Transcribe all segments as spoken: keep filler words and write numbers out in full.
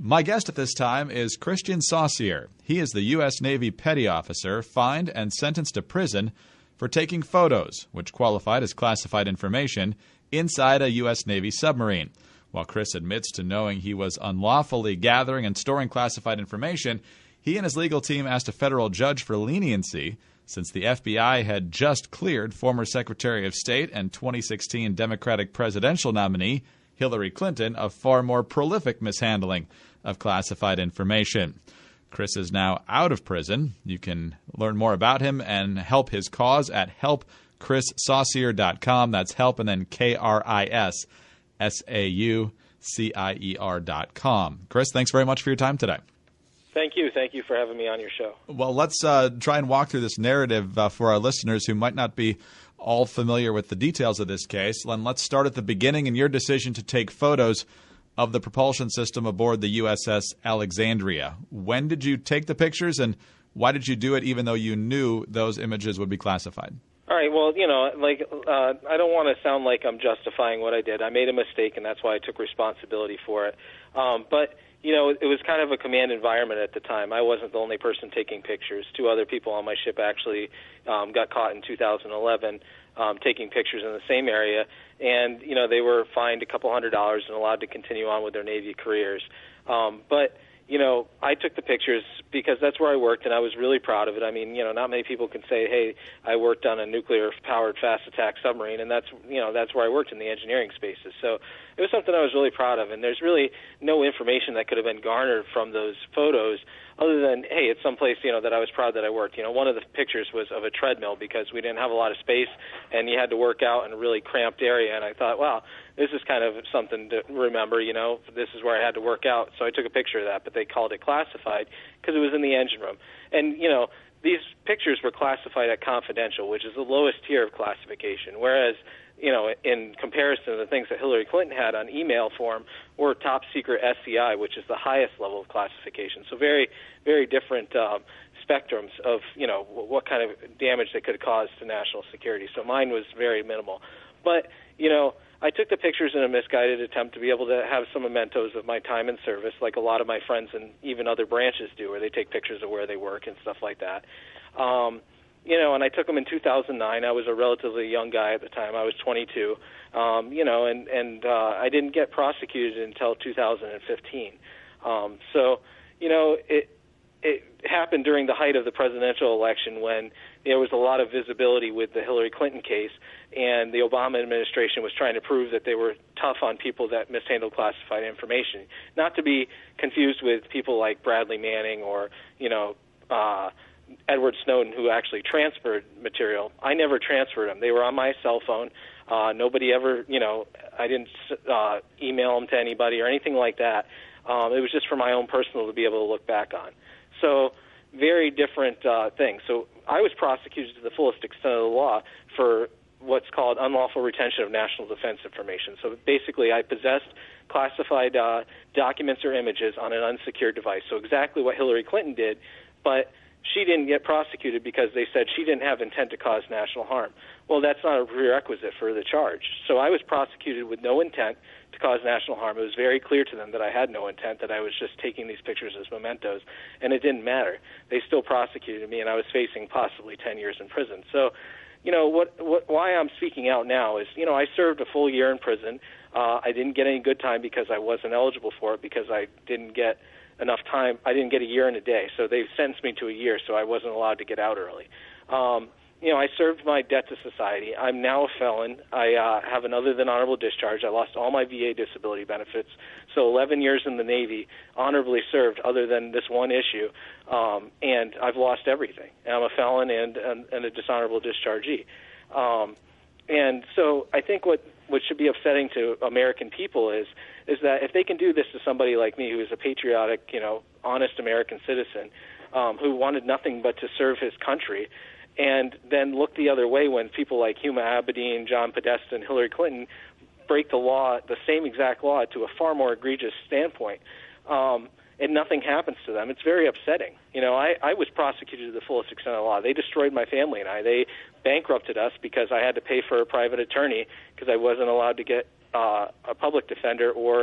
My guest at this time is Christian Saucier. He is the U S Navy petty officer fined and sentenced to prison for taking photos, which qualified as classified information, inside a U S Navy submarine. While Chris admits to knowing he was unlawfully gathering and storing classified information, he and his legal team asked a federal judge for leniency since the F B I had just cleared former Secretary of State and twenty sixteen Democratic presidential nominee Hillary Clinton of far more prolific mishandling of classified information. Chris is now out of prison. You can learn more about him and help his cause at help chris saucier dot com. That's help and then K R I S S A U C I E R dot com. Chris, thanks very much for your time today. Thank you. Thank you for having me on your show. Well, let's uh, try and walk through this narrative uh, for our listeners who might not be all familiar with the details of this case. And let's start at the beginning in your decision to take photos of the propulsion system aboard the U S S Alexandria. When did you take the pictures, and why did you do it even though you knew those images would be classified? All right, well, you know, like uh, I don't want to sound like I'm justifying what I did. I made a mistake, and that's why I took responsibility for it. Um, but, you know, it was kind of a command environment at the time. I wasn't the only person taking pictures. Two other people on my ship actually um, got caught in two thousand eleven um, taking pictures in the same area, and, you know, they were fined a couple hundred dollars and allowed to continue on with their Navy careers. Um, but You know, I took the pictures because that's where I worked, and I was really proud of it. I mean, you know, not many people can say, hey, I worked on a nuclear-powered fast attack submarine, and that's, you know, that's where I worked in the engineering spaces. So it was something I was really proud of, and there's really no information that could have been garnered from those photos other than, hey, it's someplace, you know, that I was proud that I worked. You know, one of the pictures was of a treadmill because we didn't have a lot of space, and you had to work out in a really cramped area, and I thought, wow, this is kind of something to remember, you know, this is where I had to work out. So I took a picture of that, but they called it classified because it was in the engine room. And, you know, these pictures were classified at confidential, which is the lowest tier of classification, whereas, you know, in comparison to the things that Hillary Clinton had on email form were top secret S C I, which is the highest level of classification. So very, very different um, spectrums of, you know, what kind of damage they could cause to national security. So mine was very minimal. But, you know, I took the pictures in a misguided attempt to be able to have some mementos of my time in service, like a lot of my friends and even other branches do, where they take pictures of where they work and stuff like that. Um, you know, and I took them in two thousand nine. I was a relatively young guy at the time. I was twenty-two. Um, you know, and, and uh, I didn't get prosecuted until two thousand fifteen. Um, so, you know, it it happened during the height of the presidential election when there was a lot of visibility with the Hillary Clinton case, and the Obama administration was trying to prove that they were tough on people that mishandled classified information. Not to be confused with people like Bradley Manning or, you know, uh, Edward Snowden, who actually transferred material. I never transferred them. They were on my cell phone. Uh, nobody ever, you know, I didn't uh, email them to anybody or anything like that. Um, it was just for my own personal to be able to look back on. So very different uh, things. So I was prosecuted to the fullest extent of the law for what's called unlawful retention of national defense information. So basically I possessed classified uh, documents or images on an unsecured device. So exactly what Hillary Clinton did, but she didn't get prosecuted because they said she didn't have intent to cause national harm. Well, that's not a prerequisite for the charge. So I was prosecuted with no intent to cause national harm. It was very clear to them that I had no intent, that I was just taking these pictures as mementos, and it didn't matter. They still prosecuted me, and I was facing possibly ten years in prison. So, you know, what, what, why I'm speaking out now is, you know, I served a full year in prison. Uh, I didn't get any good time because I wasn't eligible for it because I didn't get enough time. I didn't get a year and a day, so they sentenced me to a year, so I wasn't allowed to get out early. Um, you know, I served my debt to society. I'm now a felon. I uh, have an other than honorable discharge. I lost all my V A disability benefits, so eleven years in the Navy, honorably served other than this one issue, um, and I've lost everything. And I'm a felon and, and, and a dishonorable dischargee. Um, and so I think what, what should be upsetting to American people is is that if they can do this to somebody like me, who is a patriotic, you know, honest American citizen, um, who wanted nothing but to serve his country, and then look the other way when people like Huma Abedin, John Podesta, and Hillary Clinton break the law, the same exact law, to a far more egregious standpoint, um, and nothing happens to them. It's very upsetting. You know, I, I was prosecuted to the fullest extent of the law. They destroyed my family and I. They bankrupted us because I had to pay for a private attorney because I wasn't allowed to get uh, a public defender or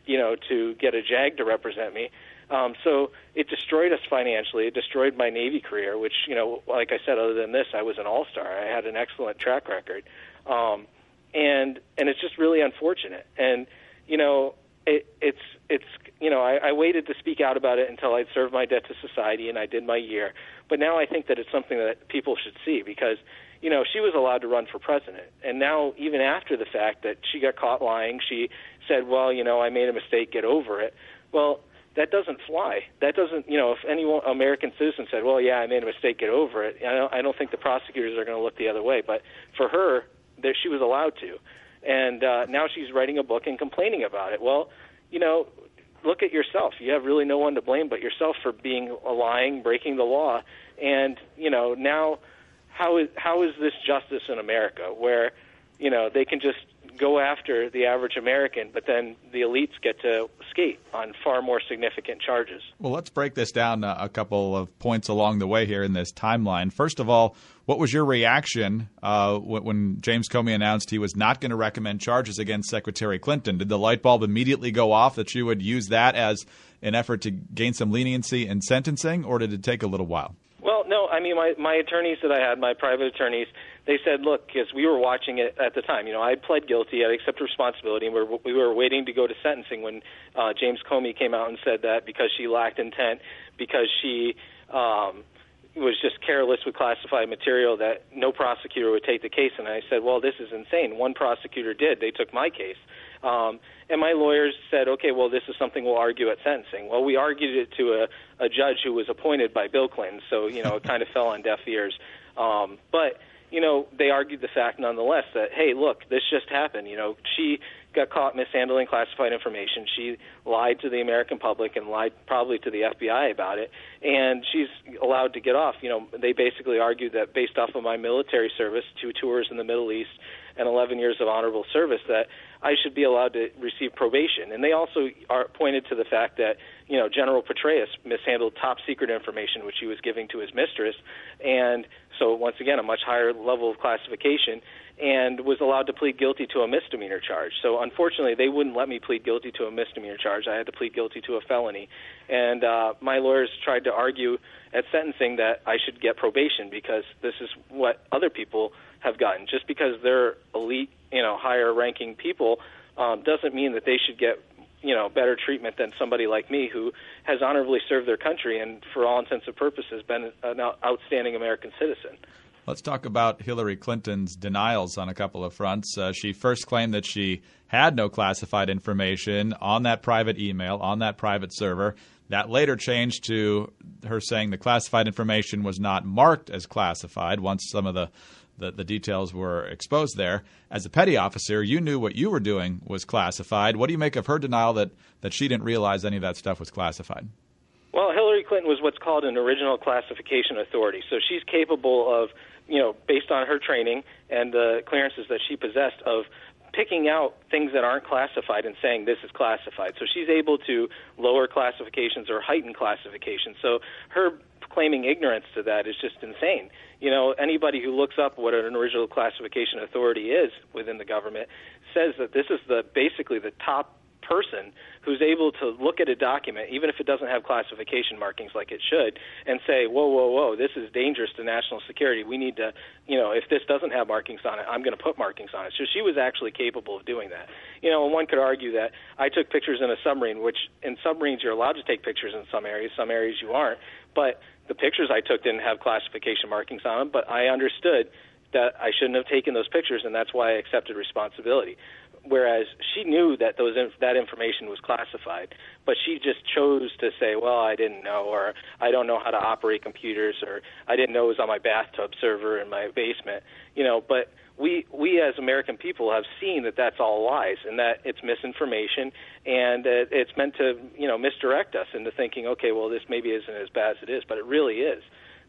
you know, to get a JAG to represent me. Um, so it destroyed us financially. It destroyed my Navy career, which, you know, like I said, other than this, I was an all-star. I had an excellent track record. Um, and and it's just really unfortunate. And, you know, it, it's, it's you know, I, I waited to speak out about it until I'd served my debt to society, and I did my year. But now I think that it's something that people should see because, you know, she was allowed to run for president. And now, even after the fact that she got caught lying, she said, well, you know, I made a mistake, get over it. Well, that doesn't fly. That doesn't, you know, if any American citizen said, well, yeah, I made a mistake, get over it, I don't, I don't think the prosecutors are going to look the other way. But for her, there, she was allowed to. And uh, now she's writing a book and complaining about it. Well, you know, look at yourself. You have really no one to blame but yourself for being lying, breaking the law. And, you know, now how is, how is this justice in America where, you know, they can just go after the average American, but then the elites get to skate on far more significant charges? Well, let's break this down a couple of points along the way here in this timeline. First of all, what was your reaction uh, when James Comey announced he was not going to recommend charges against Secretary Clinton? Did the light bulb immediately go off that you would use that as an effort to gain some leniency in sentencing, or did it take a little while? Well, no, I mean, my, my attorneys that I had, my private attorneys, they said, look, because we were watching it at the time, you know, I pled guilty, I accepted responsibility, and we were, we were waiting to go to sentencing when uh, James Comey came out and said that because she lacked intent, because she um, was just careless with classified material, that no prosecutor would take the case. And I said, well, this is insane. One prosecutor did. They took my case. Um, and my lawyers said, okay, well, this is something we'll argue at sentencing. Well, we argued it to a, a judge who was appointed by Bill Clinton, so, you know, it kind of fell on deaf ears. Um, but, you know, they argued the fact nonetheless that, hey, look, this just happened. You know, she got caught mishandling classified information. She lied to the American public and lied probably to the F B I about it, and she's allowed to get off. You know, they basically argued that based off of my military service, two tours in the Middle East, and eleven years of honorable service, that I should be allowed to receive probation. And they also are pointed to the fact that, you know, General Petraeus mishandled top secret information which he was giving to his mistress, and so once again a much higher level of classification, and was allowed to plead guilty to a misdemeanor charge. So unfortunately, they wouldn't let me plead guilty to a misdemeanor charge. I had to plead guilty to a felony. And uh, my lawyers tried to argue at sentencing that I should get probation because this is what other people have gotten. Just because they're elite, you know, higher-ranking people um, doesn't mean that they should get, you know, better treatment than somebody like me who has honorably served their country and, for all intents and purposes, been an outstanding American citizen. Let's talk about Hillary Clinton's denials on a couple of fronts. Uh, she first claimed that she had no classified information on that private email, on that private server. That later changed to her saying the classified information was not marked as classified once some of the, the, the details were exposed there. As a petty officer, you knew what you were doing was classified. What do you make of her denial that, that she didn't realize any of that stuff was classified? Well, Hillary Clinton was what's called an original classification authority. So she's capable of, you know, based on her training and the clearances that she possessed, of picking out things that aren't classified and saying this is classified. So she's able to lower classifications or heighten classifications. So her claiming ignorance to that is just insane. You know, anybody who looks up what an original classification authority is within the government says that this is the basically the top person who's able to look at a document, even if it doesn't have classification markings like it should, and say, whoa, whoa, whoa, this is dangerous to national security. We need to, you know, if this doesn't have markings on it, I'm going to put markings on it. So she was actually capable of doing that. You know, and one could argue that I took pictures in a submarine, which in submarines you're allowed to take pictures in some areas, some areas you aren't, but the pictures I took didn't have classification markings on them, but I understood that I shouldn't have taken those pictures, and that's why I accepted responsibility. Whereas she knew that those that information was classified, but she just chose to say, well, I didn't know, or I don't know how to operate computers, or I didn't know it was on my bathtub server in my basement. You know, but we we as American people have seen that that's all lies and that it's misinformation, and uh, it's meant to, you know, misdirect us into thinking, okay, well, this maybe isn't as bad as it is, but it really is.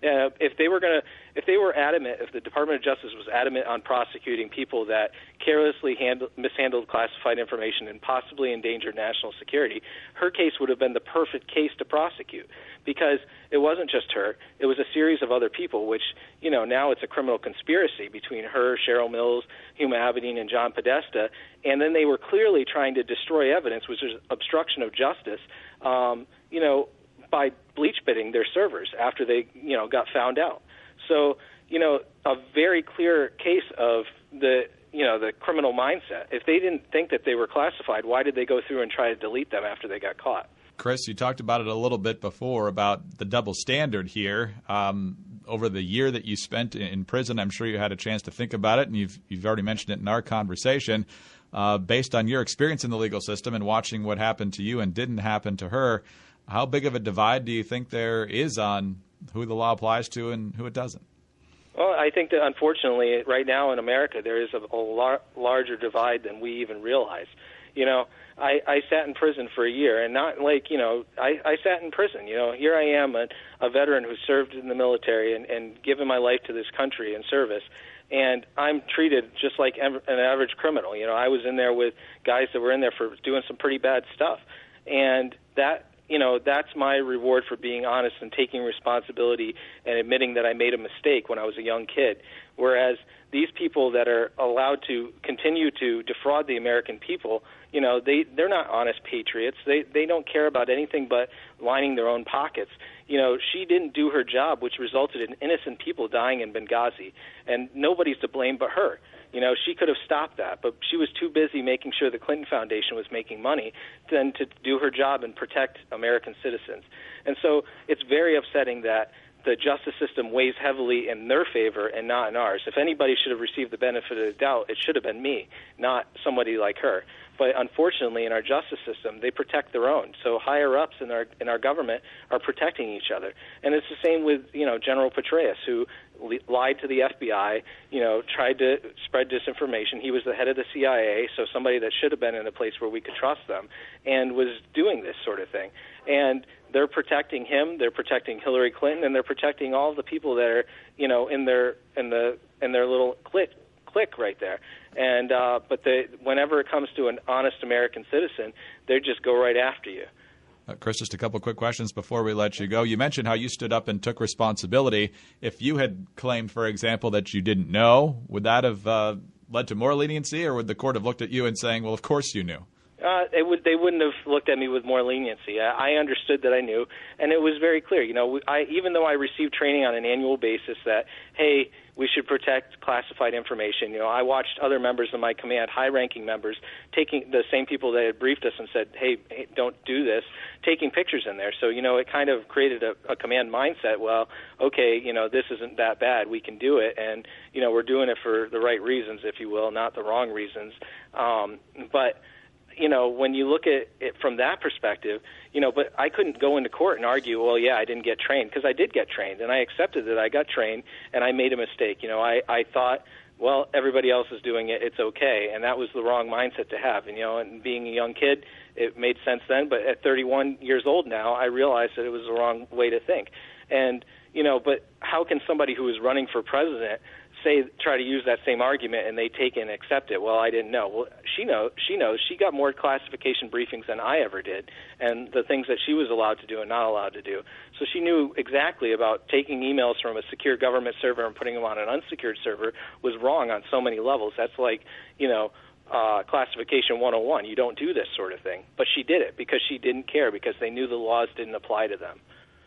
Uh, if they were going to, if they were adamant, if the Department of Justice was adamant on prosecuting people that carelessly handle, mishandled classified information and possibly endangered national security, her case would have been the perfect case to prosecute, because it wasn't just her; it was a series of other people. Which, you know, now it's a criminal conspiracy between her, Cheryl Mills, Huma Abedin, and John Podesta, and then they were clearly trying to destroy evidence, which is obstruction of justice. Um, you know. by bleach bidding their servers after they, you know, got found out. So, you know, a very clear case of the, you know, the criminal mindset. If they didn't think that they were classified, why did they go through and try to delete them after they got caught? Chris, you talked about it a little bit before about the double standard here. Um, over the year that you spent in prison, I'm sure you had a chance to think about it, and you've you've already mentioned it in our conversation. Uh, based on your experience in the legal system and watching what happened to you and didn't happen to her, how big of a divide do you think there is on who the law applies to and who it doesn't? Well, I think that unfortunately right now in America there is a, a lar- larger divide than we even realize. You know, I, I sat in prison for a year, and not like, you know, I, I sat in prison. You know, here I am, a, a veteran who served in the military and, and given my life to this country in service, and I'm treated just like an average criminal. You know, I was in there with guys that were in there for doing some pretty bad stuff, and that, you know, that's my reward for being honest and taking responsibility and admitting that I made a mistake when I was a young kid. Whereas these people that are allowed to continue to defraud the American people, you know, they, they're not honest patriots. They, they don't care about anything but lining their own pockets. You know, she didn't do her job, which resulted in innocent people dying in Benghazi, and nobody's to blame but her. You know, she could have stopped that, but she was too busy making sure the Clinton Foundation was making money than to do her job and protect American citizens. And so it's very upsetting that the justice system weighs heavily in their favor and not in ours. If anybody should have received the benefit of the doubt, it should have been me, not somebody like her. But unfortunately, in our justice system, they protect their own. So higher ups in our in our government are protecting each other, and it's the same with, you know, General Petraeus, who li- lied to the F B I. You know, tried to spread disinformation. He was the head of the C I A, so somebody that should have been in a place where we could trust them, and was doing this sort of thing. And they're protecting him. They're protecting Hillary Clinton, and they're protecting all the people that are, you know, in their in the in their little clique clique right there. And uh, but they, whenever it comes to an honest American citizen, they just go right after you. Uh, Chris, just a couple quick questions before we let you go. You mentioned how you stood up and took responsibility. If you had claimed, for example, that you didn't know, would that have uh, led to more leniency, or would the court have looked at you and saying, well, of course you knew? Uh, it would. They wouldn't have looked at me with more leniency. I, I understood that I knew, and it was very clear. You know, I, even though I received training on an annual basis that, hey, we should protect classified information. You know, I watched other members of my command, high-ranking members, taking the same people that had briefed us and said, hey, hey, don't do this, taking pictures in there. So, you know, it kind of created a, a command mindset. Well, okay, you know, this isn't that bad. We can do it, and, you know, we're doing it for the right reasons, if you will, not the wrong reasons. Um, but you know, when you look at it from that perspective, you know, but I couldn't go into court and argue, well, yeah, I didn't get trained, because I did get trained, and I accepted that I got trained, and I made a mistake. You know, I, I thought, well, everybody else is doing it, it's okay, and that was the wrong mindset to have. And, you know, and being a young kid, it made sense then, but at thirty-one years old now, I realized that it was the wrong way to think. And, you know, but how can somebody who is running for president say, try to use that same argument, and they take and accept it? Well, I didn't know. Well, she knows. She knows. She got more classification briefings than I ever did, and the things that she was allowed to do and not allowed to do. So she knew exactly about taking emails from a secure government server and putting them on an unsecured server was wrong on so many levels. That's like, you know, uh, classification one oh one. You don't do this sort of thing. But she did it because she didn't care, because they knew the laws didn't apply to them.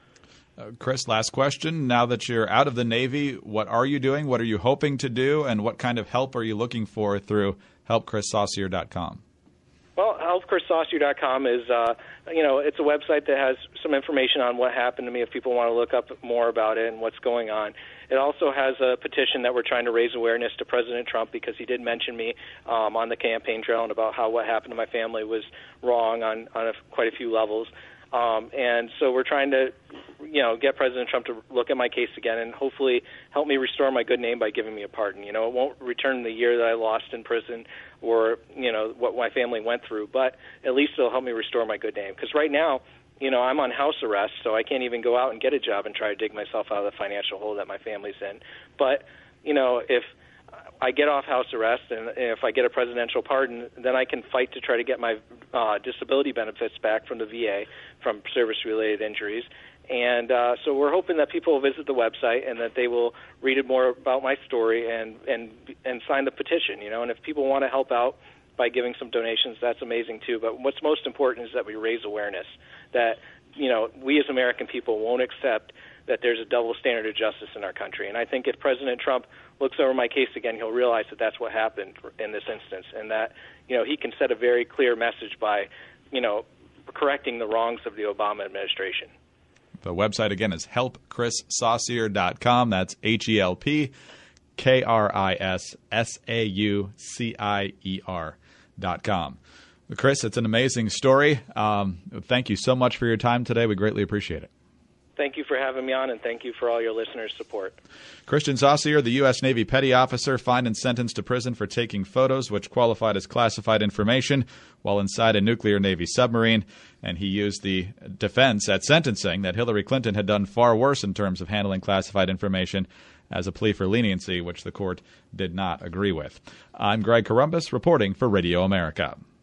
Uh, Chris, last question. Now that you're out of the Navy, what are you doing? What are you hoping to do? And what kind of help are you looking for through help chris saucier dot com? Well, help chris saucier dot com is, uh, you know, it's a website that has some information on what happened to me if people want to look up more about it and what's going on. It also has a petition that we're trying to raise awareness to President Trump, because he did mention me um, on the campaign trail and about how what happened to my family was wrong on, on a, quite a few levels. Um, and so we're trying to, you know, get President Trump to look at my case again and hopefully help me restore my good name by giving me a pardon. You know, it won't return the year that I lost in prison or, you know, what my family went through, but at least it'll help me restore my good name. Because right now, you know, I'm on house arrest, so I can't even go out and get a job and try to dig myself out of the financial hole that my family's in. But, you know, if I get off house arrest and if I get a presidential pardon, then I can fight to try to get my uh, disability benefits back from the V A from service-related injuries. And uh, so we're hoping that people will visit the website and that they will read it more about my story and, and, and sign the petition, you know. And if people want to help out by giving some donations, that's amazing too. But what's most important is that we raise awareness that, you know, we as American people won't accept that there's a double standard of justice in our country. And I think if President Trump looks over my case again, he'll realize that that's what happened in this instance, and that, you know, he can set a very clear message by, you know, correcting the wrongs of the Obama administration. The website, again, is help chris saucier dot com. That's H E L P K R I S S A U C I E R dot com. Chris, it's an amazing story. Um, thank you so much for your time today. We greatly appreciate it. Thank you for having me on, and thank you for all your listeners' support. Christian Saucier, the U S. Navy petty officer, fined and sentenced to prison for taking photos which qualified as classified information while inside a nuclear Navy submarine. And he used the defense at sentencing that Hillary Clinton had done far worse in terms of handling classified information as a plea for leniency, which the court did not agree with. I'm Greg Corombos reporting for Radio America.